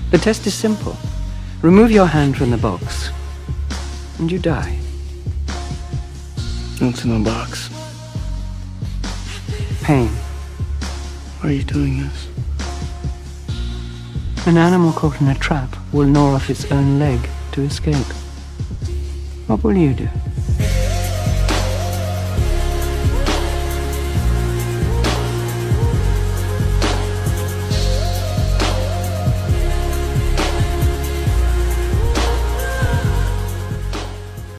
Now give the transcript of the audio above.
The test is simple. Remove your hand from the box, and you die. What's in the box? Pain. Why are you doing this? An animal caught in a trap will gnaw off its own leg to escape. What will you do?